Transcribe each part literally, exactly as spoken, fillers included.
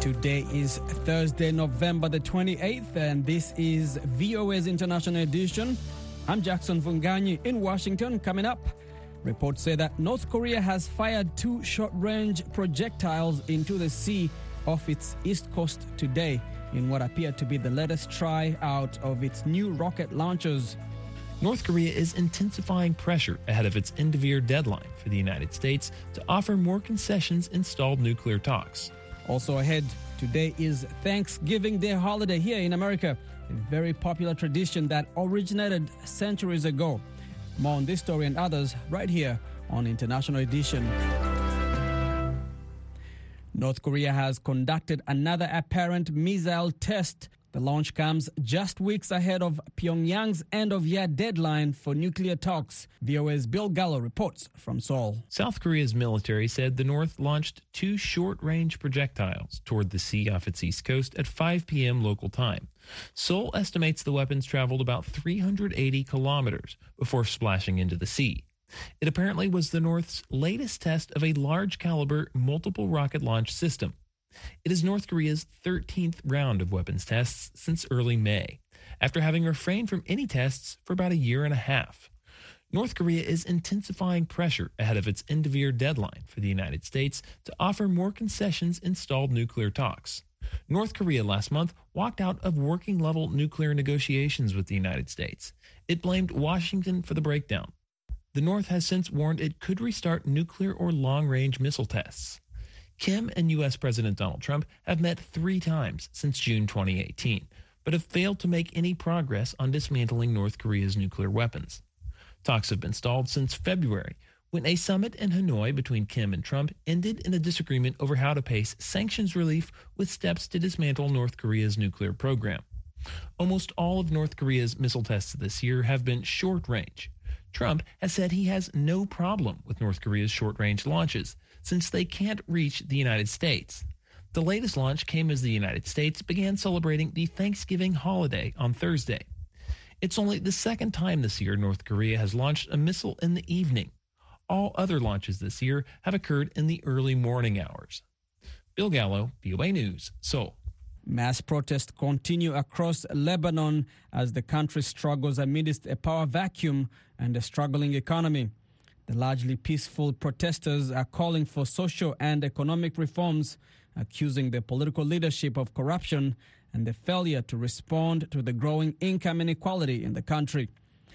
Today is Thursday, November the twenty-eighth, and this is V O A's International Edition. I'm Jackson Vunganyi in Washington. Coming up, reports say that North Korea has fired two short-range projectiles into the sea off its east coast today in what appeared to be the latest try out of its new rocket launchers. North Korea is intensifying pressure ahead of its end-of-year deadline for the United States to offer more concessions in stalled nuclear talks. Also ahead, today is Thanksgiving Day holiday here in America, a very popular tradition that originated centuries ago. More on this story and others right here on International Edition. North Korea has conducted another apparent missile test. The launch comes just weeks ahead of Pyongyang's end-of-year deadline for nuclear talks. V O A's Bill Gallo reports from Seoul. South Korea's military said the North launched two short-range projectiles toward the sea off its east coast at five p.m. local time. Seoul estimates the weapons traveled about three hundred eighty kilometers before splashing into the sea. It apparently was the North's latest test of a large-caliber multiple rocket launch system. It is North Korea's thirteenth round of weapons tests since early May, after having refrained from any tests for about a year and a half. North Korea is intensifying pressure ahead of its end-of-year deadline for the United States to offer more concessions in stalled nuclear talks. North Korea last month walked out of working-level nuclear negotiations with the United States. It blamed Washington for the breakdown. The North has since warned it could restart nuclear or long-range missile tests. Kim and U S President Donald Trump have met three times since June twenty eighteen, but have failed to make any progress on dismantling North Korea's nuclear weapons. Talks have been stalled since February, when a summit in Hanoi between Kim and Trump ended in a disagreement over how to pace sanctions relief with steps to dismantle North Korea's nuclear program. Almost all of North Korea's missile tests this year have been short-range. Trump has said he has no problem with North Korea's short-range launches, since they can't reach the United States. The latest launch came as the United States began celebrating the Thanksgiving holiday on Thursday. It's only the second time this year North Korea has launched a missile in the evening. All other launches this year have occurred in the early morning hours. Bill Gallo, V O A News, Seoul. Mass protests continue across Lebanon as the country struggles amidst a power vacuum and a struggling economy. The largely peaceful protesters are calling for social and economic reforms, accusing the political leadership of corruption and the failure to respond to the growing income inequality in the country.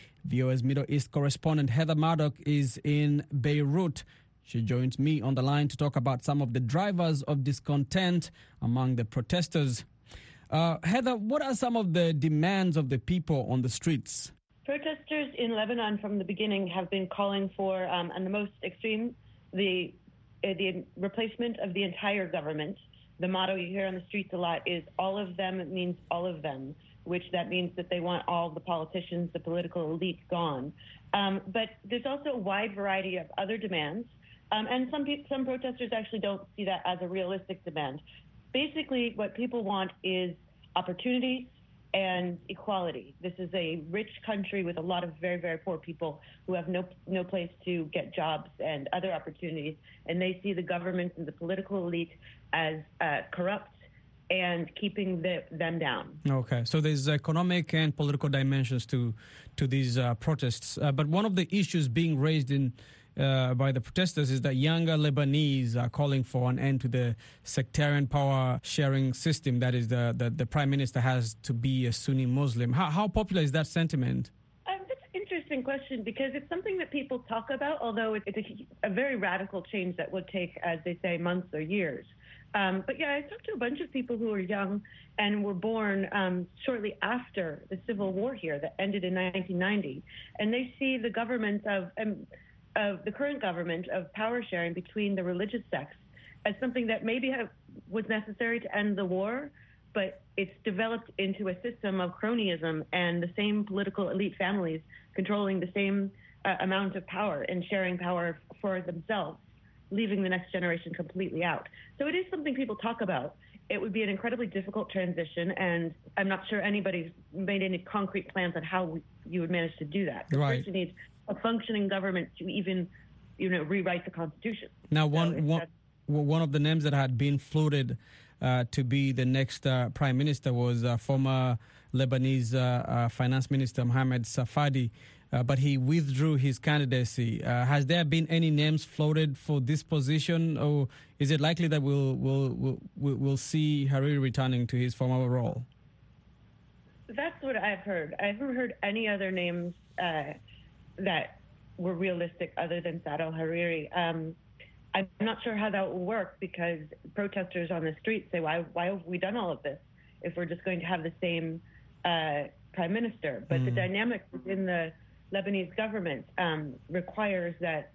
V O A's Middle East correspondent Heather Murdoch is in Beirut. She joins me on the line to talk about some of the drivers of discontent among the protesters. Uh, Heather, what are some of the demands of the people on the streets? Protesters in Lebanon from the beginning have been calling for, um, and the most extreme, the uh, the replacement of the entire government. The motto you hear on the streets a lot is all of them means all of them, which that means that they want all the politicians, the political elite gone. Um, but there's also a wide variety of other demands, um, and some pe- some protesters actually don't see that as a realistic demand. Basically, what people want is opportunities and equality. This is a rich country with a lot of very, very poor people who have no no place to get jobs and other opportunities, and they see the government and the political elite as uh, corrupt and keeping the, them down. Okay, so there's economic and political dimensions to to these uh, protests, uh, but one of the issues being raised in Uh, by the protesters is that younger Lebanese are calling for an end to the sectarian power sharing system. That is, the, the, the prime minister has to be a Sunni Muslim. How, how popular is that sentiment? Um, that's an interesting question because it's something that people talk about, although it's a, a very radical change that would take, as they say, months or years. Um, but yeah, I talked to a bunch of people who are young and were born um, shortly after the civil war here that ended in nineteen ninety. And they see the government of... Um, of the current government of power sharing between the religious sects as something that maybe have, was necessary to end the war, but it's developed into a system of cronyism and the same political elite families controlling the same uh, amount of power and sharing power for themselves, leaving the next generation completely out. So it is something people talk about. It would be an incredibly difficult transition, and I'm not sure anybody's made any concrete plans on how we, you would manage to do that. Right. First, you need a functioning government to even, you know, rewrite the Constitution. Now, one so one, one of the names that had been floated uh, to be the next uh, prime minister was uh, former Lebanese uh, uh, finance minister Mohamed Safadi, uh, but he withdrew his candidacy. Uh, has there been any names floated for this position, or is it likely that we'll we'll we'll, we'll see Hariri returning to his former role? That's what I've heard. I haven't heard any other names uh, that were realistic other than Saad al-Hariri. Um, I'm not sure how that will work because protesters on the street say, why, why have we done all of this if we're just going to have the same uh, prime minister? But mm. the dynamic within the Lebanese government um, requires that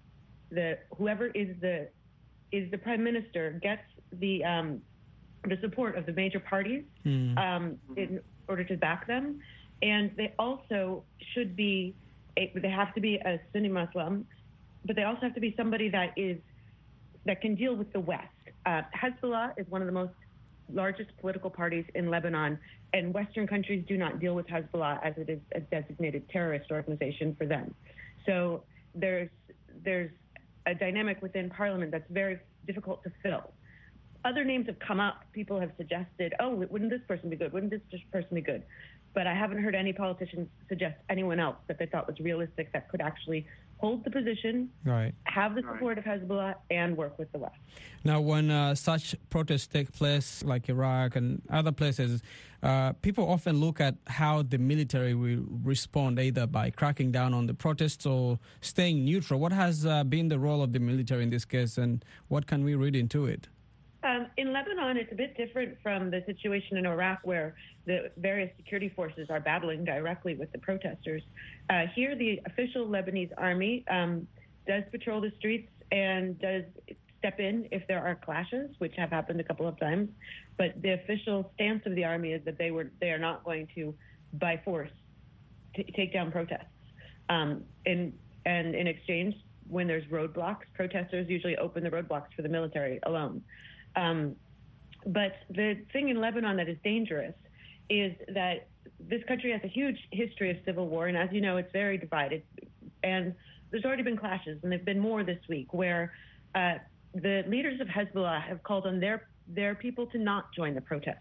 the whoever is the is the prime minister gets the um, the support of the major parties mm. um, in order to back them, and they also should be a, they have to be a Sunni Muslim, but they also have to be somebody that is that can deal with the West. Uh, Hezbollah is one of the most largest political parties in Lebanon, and Western countries do not deal with Hezbollah as it is a designated terrorist organization for them. So there's there's a dynamic within parliament that's very difficult to fill. Other names have come up. People have suggested, oh, wouldn't this person be good? Wouldn't this person be good? But I haven't heard any politicians suggest anyone else that they thought was realistic that could actually hold the position, right, have the support of Hezbollah, and work with the West. Now, when uh, such protests take place, like Iraq and other places, uh, people often look at how the military will respond, either by cracking down on the protests or staying neutral. What has uh, been the role of the military in this case, and what can we read into it? Um, in Lebanon, it's a bit different from the situation in Iraq, where the various security forces are battling directly with the protesters. Uh, here, the official Lebanese army um, does patrol the streets and does step in if there are clashes, which have happened a couple of times. But the official stance of the army is that they were they are not going to, by force, t- take down protests. Um, in, and in exchange, when there's roadblocks, protesters usually open the roadblocks for the military alone. Um, but the thing in Lebanon that is dangerous is that this country has a huge history of civil war, and as you know, it's very divided. And there's already been clashes, and there have been more this week, where uh, the leaders of Hezbollah have called on their their people to not join the protests.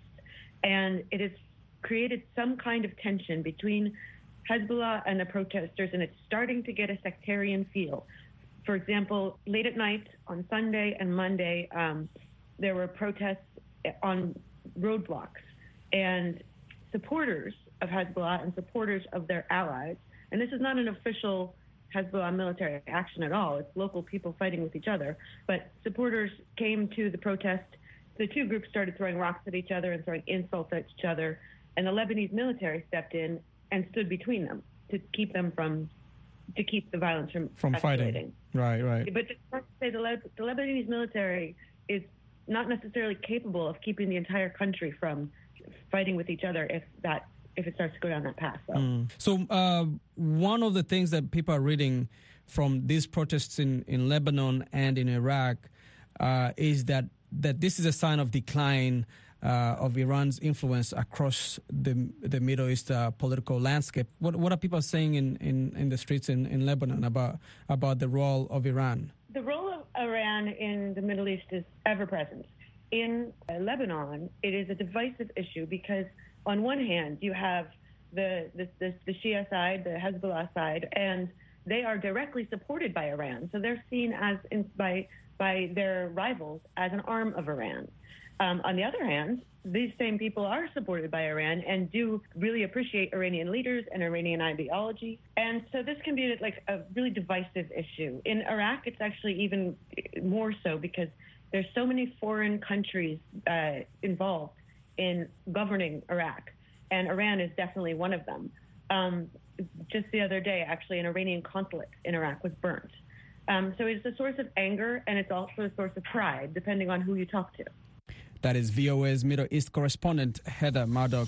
And it has created some kind of tension between Hezbollah and the protesters, and it's starting to get a sectarian feel. For example, late at night on Sunday and Monday, um, there were protests on roadblocks, and supporters of Hezbollah and supporters of their allies, and this is not an official Hezbollah military action at all, it's local people fighting with each other, but supporters came to the protest. The two groups started throwing rocks at each other and throwing insults at each other, and the Lebanese military stepped in and stood between them to keep them from to keep the violence from, from fighting. Right, right. But to say the, Le- the Lebanese military is not necessarily capable of keeping the entire country from fighting with each other if that if it starts to go down that path. So, mm. so uh, one of the things that people are reading from these protests in, in Lebanon and in Iraq uh, is that, that this is a sign of decline uh, of Iran's influence across the the Middle East uh, political landscape. What what are people saying in, in, in the streets in, in Lebanon about about the role of Iran? The role of Iran in the Middle East is ever present. In uh, Lebanon, it is a divisive issue because on one hand, you have the, the, the, the Shia side, the Hezbollah side, and they are directly supported by Iran. So they're seen as in, by, by their rivals as an arm of Iran. Um, on the other hand, these same people are supported by Iran and do really appreciate Iranian leaders and Iranian ideology. And so this can be like a really divisive issue. In Iraq, it's actually even more so because there's so many foreign countries uh, involved in governing Iraq, and Iran is definitely one of them. Um, just the other day, actually, an Iranian consulate in Iraq was burnt. Um, so it's a source of anger, and it's also a source of pride, depending on who you talk to. That is V O A's Middle East correspondent, Heather Murdoch.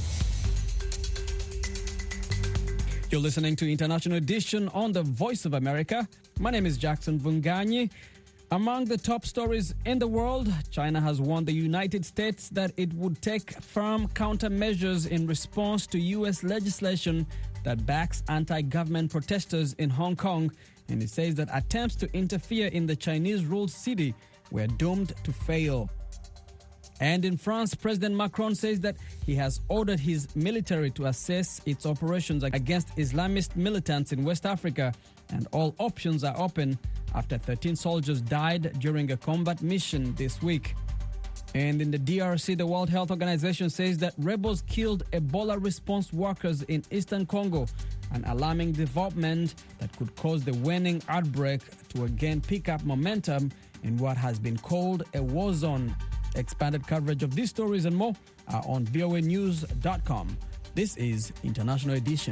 You're listening to International Edition on the Voice of America. My name is Jackson Vunganyi. Among the top stories in the world, China has warned the United States that it would take firm countermeasures in response to U S legislation that backs anti-government protesters in Hong Kong, and it says that attempts to interfere in the Chinese-ruled city were doomed to fail. And in France, President Macron says that he has ordered his military to assess its operations against Islamist militants in West Africa, and all options are open after thirteen soldiers died during a combat mission this week. And in the D R C, the World Health Organization says that rebels killed Ebola response workers in eastern Congo, an alarming development that could cause the waning outbreak to again pick up momentum in what has been called a war zone. Expanded coverage of these stories and more are on V O A news dot com. This is International Edition.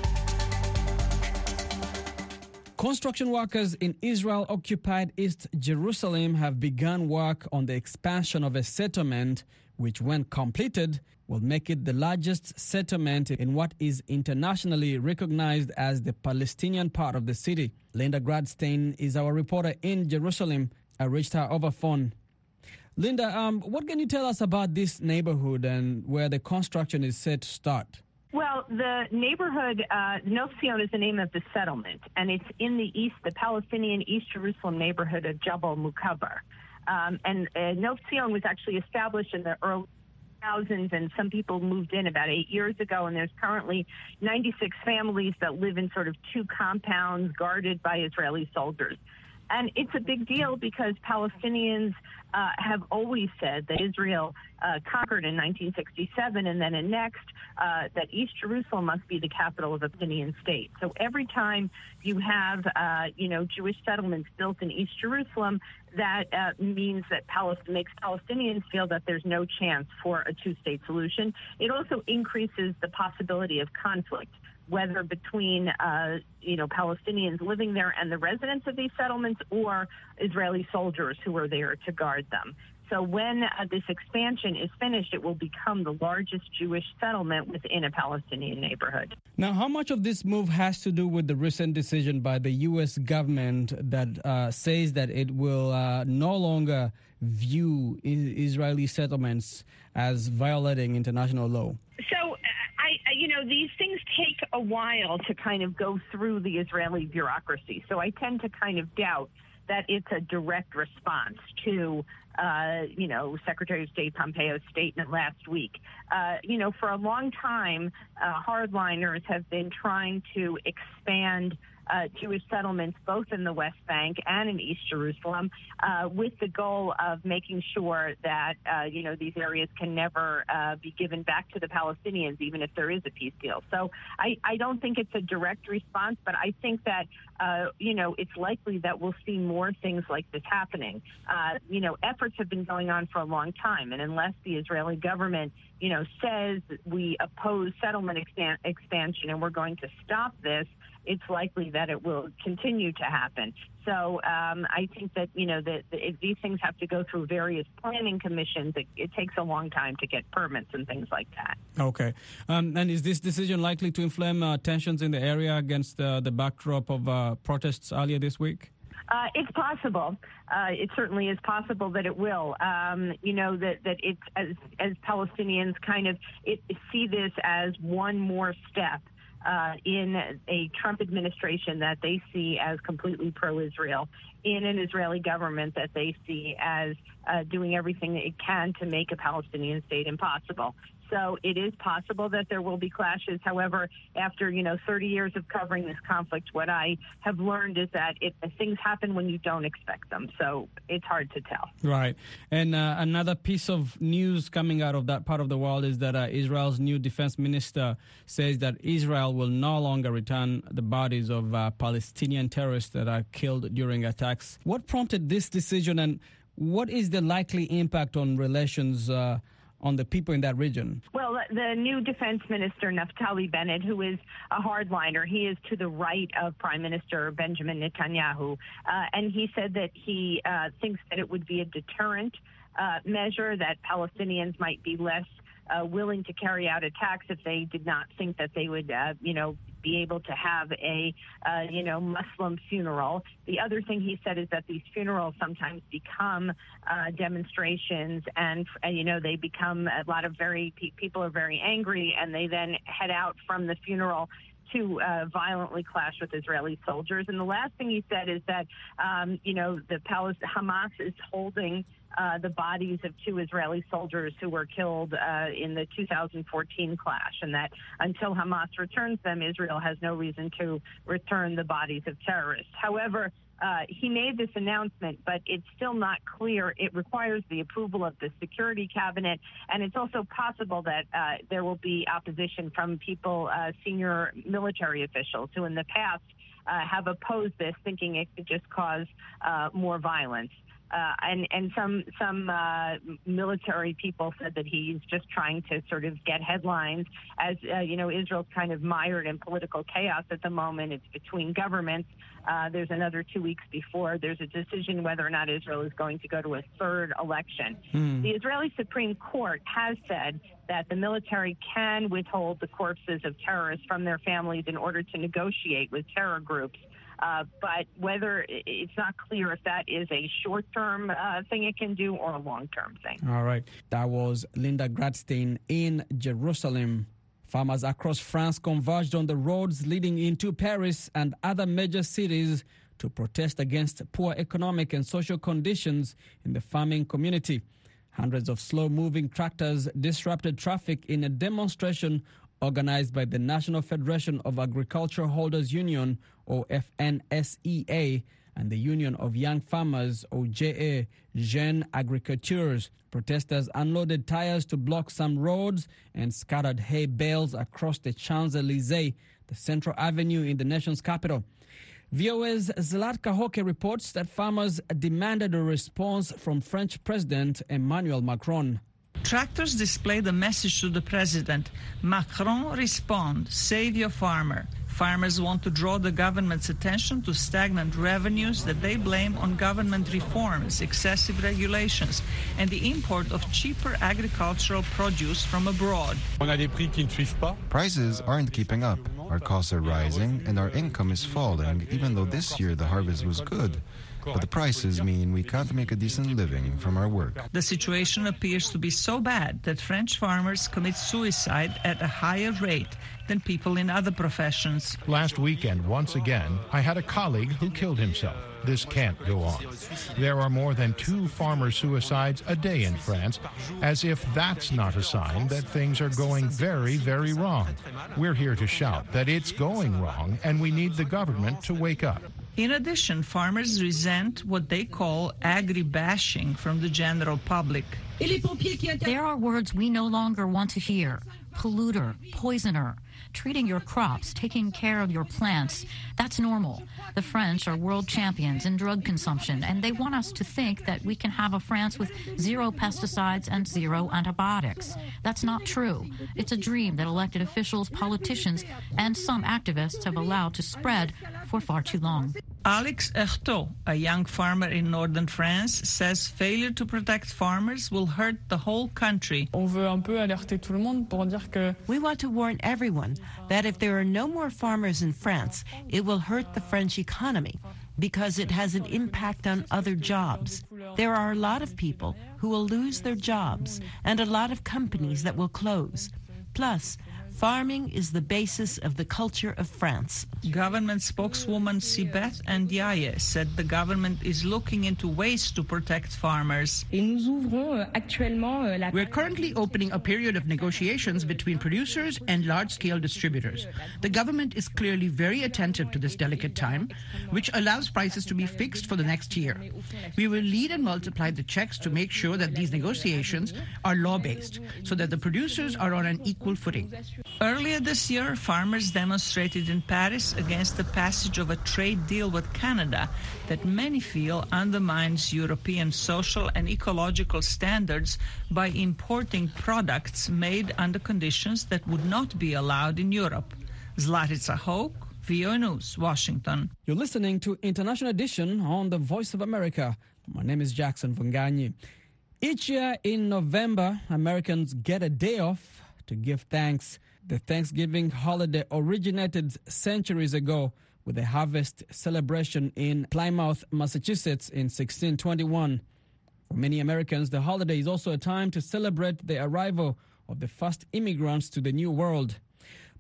Construction workers in Israel-occupied East Jerusalem have begun work on the expansion of a settlement which, when completed, will make it the largest settlement in what is internationally recognized as the Palestinian part of the city. Linda Gradstein is our reporter in Jerusalem. I reached her over phone. Linda, um, what can you tell us about this neighborhood and where the construction is set to start? Well, the neighborhood, uh, Nov Zion is the name of the settlement, and it's in the east, the Palestinian East Jerusalem neighborhood of Jabal Mukaber. Um, and uh, Nov Zion was actually established in the early thousands, and some people moved in about eight years ago, and there's currently ninety-six families that live in sort of two compounds guarded by Israeli soldiers. And it's a big deal because Palestinians uh, have always said that Israel uh, conquered in nineteen sixty-seven and then annexed, uh, that East Jerusalem must be the capital of a Palestinian state. So every time you have, uh, you know, Jewish settlements built in East Jerusalem, that uh, means that Palestine makes Palestinians feel that there's no chance for a two-state solution. It also increases the possibility of conflict, whether between, uh, you know, Palestinians living there and the residents of these settlements or Israeli soldiers who are there to guard them. So when uh, this expansion is finished, it will become the largest Jewish settlement within a Palestinian neighborhood. Now, how much of this move has to do with the recent decision by the U S government that uh, says that it will uh, no longer view Israeli settlements as violating international law? So, I, you know, these things take a while to kind of go through the Israeli bureaucracy. So I tend to kind of doubt that it's a direct response to, uh, you know, Secretary of State Pompeo's statement last week. Uh, you know, for a long time, uh, hardliners have been trying to expand Uh, Jewish settlements both in the West Bank and in East Jerusalem uh, with the goal of making sure that, uh, you know, these areas can never uh, be given back to the Palestinians, even if there is a peace deal. So I, I don't think it's a direct response, but I think that, uh, you know, it's likely that we'll see more things like this happening. Uh, you know, efforts have been going on for a long time, and unless the Israeli government, you know, says we oppose settlement expan- expansion and we're going to stop this, it's likely that it will continue to happen. So um, I think that, you know, that if these things have to go through various planning commissions. It, it takes a long time to get permits and things like that. Okay. Um, and is this decision likely to inflame uh, tensions in the area against uh, the backdrop of uh, protests earlier this week? Uh, it's possible. Uh, it certainly is possible that it will. Um, you know, that, that it's as, as Palestinians kind of it, see this as one more step Uh, in a Trump administration that they see as completely pro-Israel, in an Israeli government that they see as uh, doing everything it can to make a Palestinian state impossible. So it is possible that there will be clashes. However, after, you know, thirty years of covering this conflict, what I have learned is that it, things happen when you don't expect them. So it's hard to tell. Right. And uh, another piece of news coming out of that part of the world is that uh, Israel's new defense minister says that Israel will no longer return the bodies of uh, Palestinian terrorists that are killed during attacks. What prompted this decision, and what is the likely impact on relations uh, on the people in that region? Well, the new defense minister, Naftali Bennett, who is a hardliner, he is to the right of Prime Minister Benjamin Netanyahu, uh, and he said that he uh, thinks that it would be a deterrent uh, measure, that Palestinians might be less uh, willing to carry out attacks if they did not think that they would, uh, you know, be able to have a, uh, you know, Muslim funeral. The other thing he said is that these funerals sometimes become uh, demonstrations, and, and, you know, they become a lot of very, pe- people are very angry, and they then head out from the funeral to uh, violently clash with Israeli soldiers. And the last thing he said is that, um, you know, the Palest- Hamas is holding uh, the bodies of two Israeli soldiers who were killed uh, in the two thousand fourteen clash, and that until Hamas returns them, Israel has no reason to return the bodies of terrorists. However, Uh, he made this announcement, but it's still not clear. It requires the approval of the Security Cabinet, and it's also possible that uh, there will be opposition from people, uh, senior military officials, who in the past uh, have opposed this, thinking it could just cause uh, more violence. Uh, and, and some some uh, military people said that he's just trying to sort of get headlines. As, uh, you know, Israel's kind of mired in political chaos at the moment. It's between governments. Uh, there's another two weeks before there's a decision whether or not Israel is going to go to a third election. Hmm. The Israeli Supreme Court has said that the military can withhold the corpses of terrorists from their families in order to negotiate with terror groups. Uh, but whether it's not clear if that is a short-term uh, thing it can do or a long-term thing. All right. That was Linda Gradstein in Jerusalem. Farmers across France converged on the roads leading into Paris and other major cities to protest against poor economic and social conditions in the farming community. Hundreds of slow-moving tractors disrupted traffic in a demonstration organized by the National Federation of Agriculture Holders Union, or F N S E A, and the Union of Young Farmers, or J A, Jeunes Agriculteurs. Protesters unloaded tires to block some roads and scattered hay bales across the Champs-Élysées, the central avenue in the nation's capital. V O A's Zlatka Hoke reports that farmers demanded a response from French President Emmanuel Macron. Tractors displayed a message to the president. Macron, respond, save your farmer. Farmers want to draw the government's attention to stagnant revenues that they blame on government reforms, excessive regulations, and the import of cheaper agricultural produce from abroad. Prices aren't keeping up. Our costs are rising and our income is falling, even though this year the harvest was good. But the prices mean we can't make a decent living from our work. The situation appears to be so bad that French farmers commit suicide at a higher rate than people in other professions. Last weekend, once again, I had a colleague who killed himself. This can't go on. There are more than two farmer suicides a day in France, as if that's not a sign that things are going very, very wrong. We're here to shout that it's going wrong, and we need the government to wake up. In addition, farmers resent what they call agri-bashing from the general public. There are words we no longer want to hear. Polluter, poisoner. Treating your crops, taking care of your plants, that's normal. The French are world champions in drug consumption, and they want us to think that we can have a France with zero pesticides and zero antibiotics. That's not true. It's a dream that elected officials, politicians, and some activists have allowed to spread for far too long. Alex Ertot, a young farmer in northern France, says failure to protect farmers will hurt the whole country. We want to warn everyone that if there are no more farmers in France, it will hurt the French economy because it has an impact on other jobs. There are a lot of people who will lose their jobs and a lot of companies that will close. Plus, farming is the basis of the culture of France. Government spokeswoman Sibeth Ndiaye said the government is looking into ways to protect farmers. We're currently opening a period of negotiations between producers and large-scale distributors. The government is clearly very attentive to this delicate time, which allows prices to be fixed for the next year. We will lead and multiply the checks to make sure that these negotiations are law-based, so that the producers are on an equal footing. Earlier this year, farmers demonstrated in Paris against the passage of a trade deal with Canada that many feel undermines European social and ecological standards by importing products made under conditions that would not be allowed in Europe. Zlatica Hoke, V O A News, Washington. You're listening to International Edition on the Voice of America. My name is Jackson Vanganyi. Each year in November, Americans get a day off to give thanks. The Thanksgiving holiday originated centuries ago with a harvest celebration in Plymouth, Massachusetts in sixteen twenty-one. For many Americans, the holiday is also a time to celebrate the arrival of the first immigrants to the New World.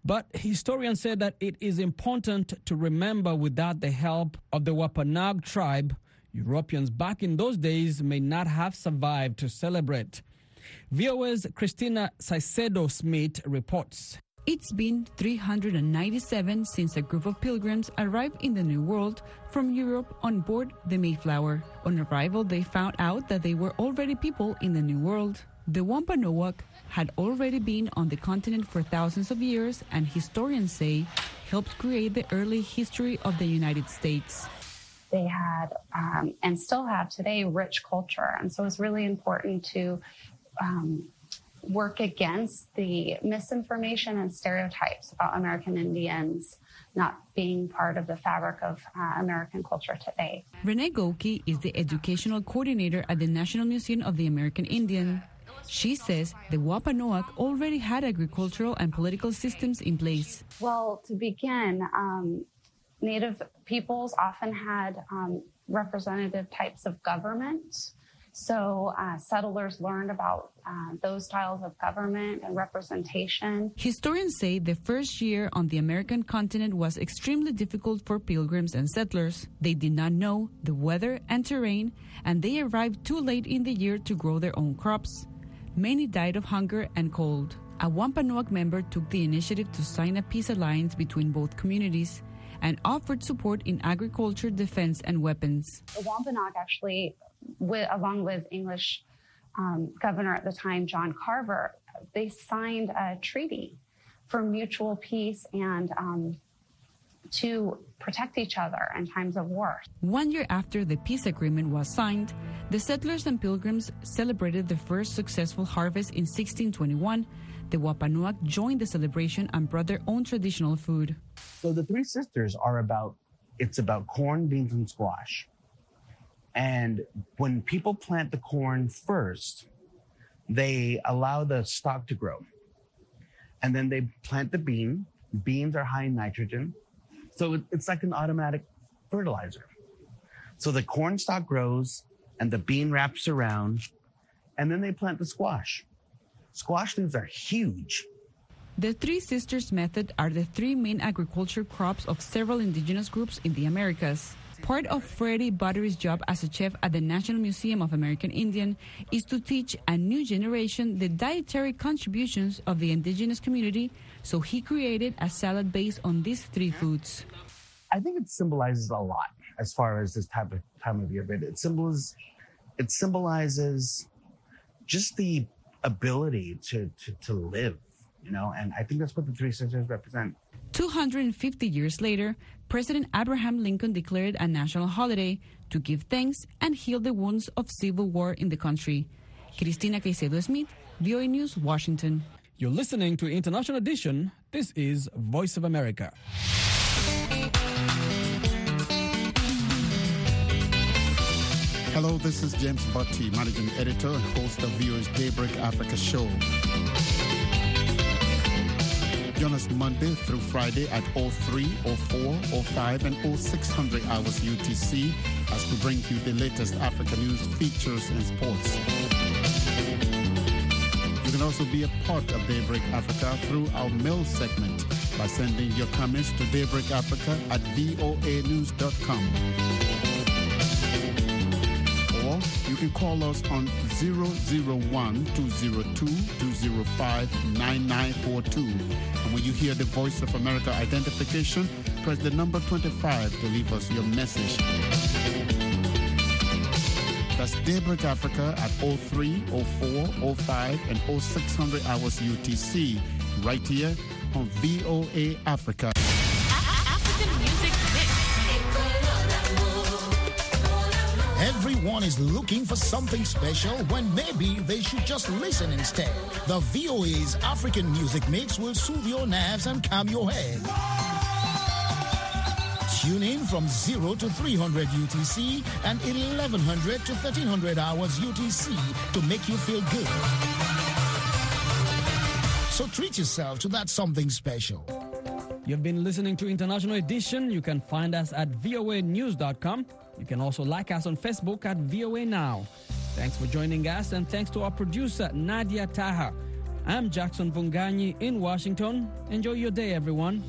But historians say that it is important to remember without the help of the Wampanoag tribe, Europeans back in those days may not have survived to celebrate. V O A's Christina Saicedo-Smith reports. It's been three hundred ninety-seven since a group of pilgrims arrived in the New World from Europe on board the Mayflower. On arrival, they found out that they were already people in the New World. The Wampanoag had already been on the continent for thousands of years, and historians say helped create the early history of the United States. They had, um, and still have today, rich culture. And so it's really important to um, work against the misinformation and stereotypes about American Indians not being part of the fabric of uh, American culture today. Renee Goki is the educational coordinator at the National Museum of the American Indian. She says the Wampanoag already had agricultural and political systems in place. Well, to begin, um, Native peoples often had um, representative types of government. So uh, settlers learned about uh, those styles of government and representation. Historians say the first year on the American continent was extremely difficult for pilgrims and settlers. They did not know the weather and terrain, and they arrived too late in the year to grow their own crops. Many died of hunger and cold. A Wampanoag member took the initiative to sign a peace alliance between both communities and offered support in agriculture, defense, and weapons. The Wampanoag actually, with, along with English um, governor at the time, John Carver, they signed a treaty for mutual peace and um, to protect each other in times of war. One year after the peace agreement was signed, the settlers and pilgrims celebrated the first successful harvest in sixteen twenty-one. The Wampanoag joined the celebration and brought their own traditional food. So the Three Sisters are about, it's about corn, beans, and squash. And when people plant the corn first, they allow the stalk to grow. And then they plant the bean. Beans are high in nitrogen. So it's like an automatic fertilizer. So the corn stalk grows and the bean wraps around, and then they plant the squash. Squash leaves are huge. The Three Sisters method are the three main agriculture crops of several indigenous groups in the Americas. Part of Freddie Buttery's job as a chef at the National Museum of American Indian is to teach a new generation the dietary contributions of the indigenous community, so he created a salad based on these three foods. I think it symbolizes a lot as far as this type of time of year, but it symbolizes, it symbolizes just the ability to, to, to live, you know, and I think that's what the Three Sisters represent. two hundred fifty years later, President Abraham Lincoln declared a national holiday to give thanks and heal the wounds of civil war in the country. Christina Caicedo-Smith, V O A News, Washington. You're listening to International Edition. This is Voice of America. Hello, this is James Botti, Managing Editor and host of V O A's Daybreak Africa show. Join us Monday through Friday at oh three, oh four, oh five, and oh six hundred hours U T C as we bring you the latest Africa news, features, and sports. You can also be a part of Daybreak Africa through our mail segment by sending your comments to daybreakafrica at voa news dot com. Or you can call us on zero zero one, two zero two, two zero five, nine nine four two. And when you hear the Voice of America identification, press the number twenty-five to leave us your message. That's Daybreak Africa at oh three, oh four, oh five, and oh six hundred hours U T C, right here on V O A Africa. African Music Mix. Everyone is looking for something special when maybe they should just listen instead. The V O A's African Music Mix will soothe your nerves and calm your head. Tune in from zero to three hundred U T C and eleven hundred to thirteen hundred hours U T C to make you feel good. So treat yourself to that something special. You've been listening to International Edition. You can find us at voa news dot com. You can also like us on Facebook at V O A Now. Thanks for joining us, and thanks to our producer, Nadia Taha. I'm Jackson Vunganyi in Washington. Enjoy your day, everyone.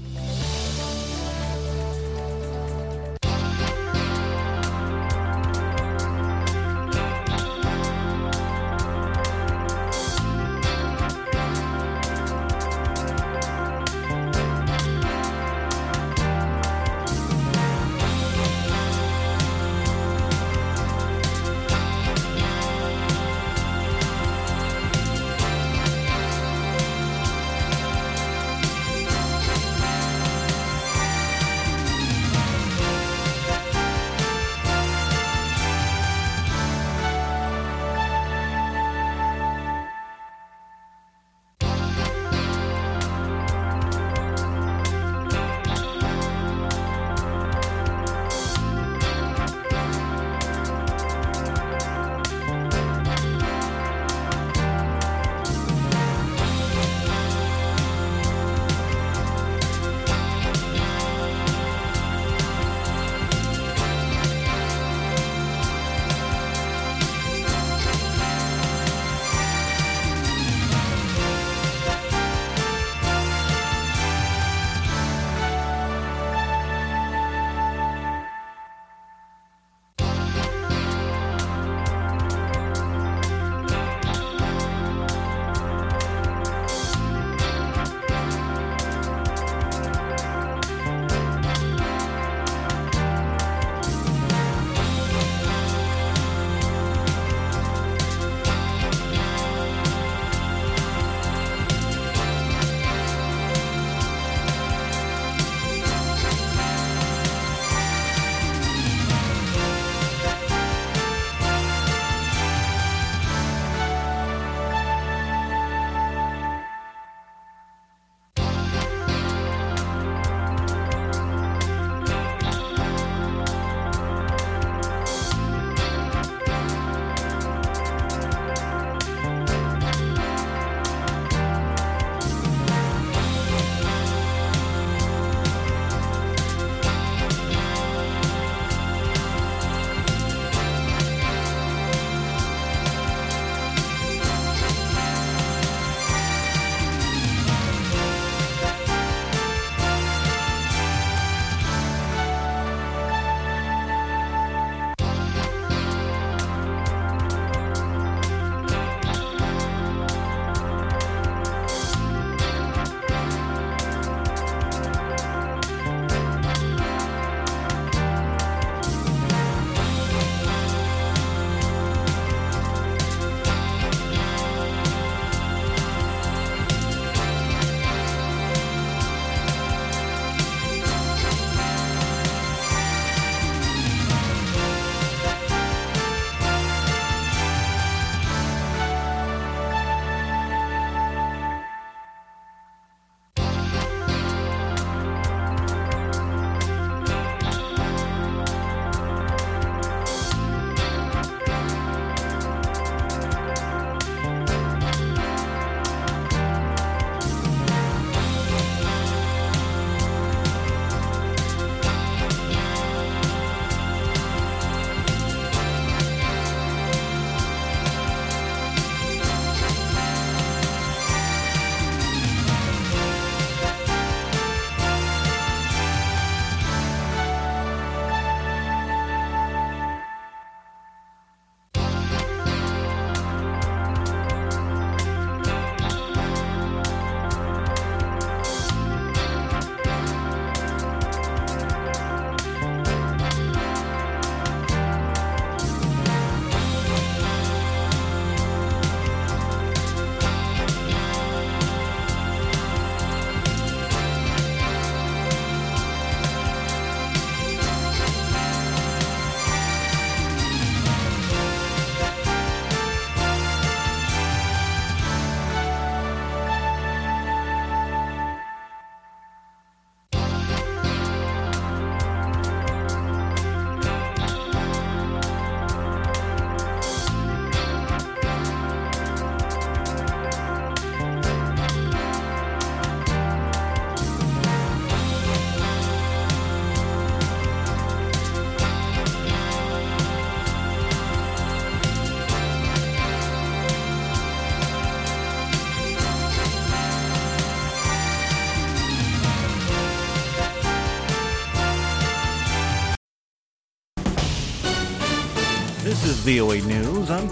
V O A News. I'm